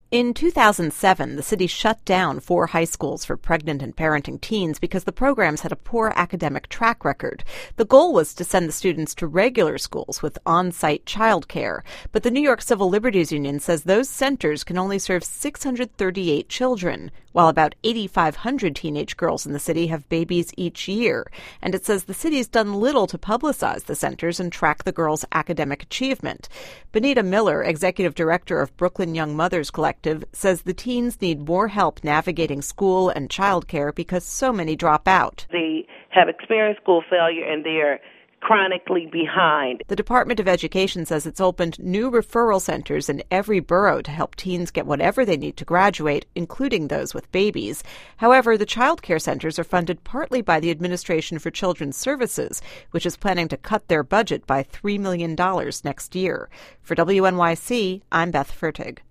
In 2007, the city shut down 4 high schools for pregnant and parenting teens because the programs had a poor academic track record. The goal was to send the students to regular schools with on-site childcare. But the New York Civil Liberties Union says those centers can only serve 638 children, while about 8,500 teenage girls in the city have babies each year. And it says the city's done little to publicize the centers and track the girls' academic achievement. Benita Miller, executive director of Brooklyn Young Mothers Collective, says the teens need more help navigating school and childcare because so many drop out. They have experienced school failure and they're chronically behind. The Department of Education says it's opened new referral centers in every borough to help teens get whatever they need to graduate, including those with babies. However, the child care centers are funded partly by the Administration for Children's Services, which is planning to cut their budget by $3 million next year. For WNYC, I'm Beth Fertig.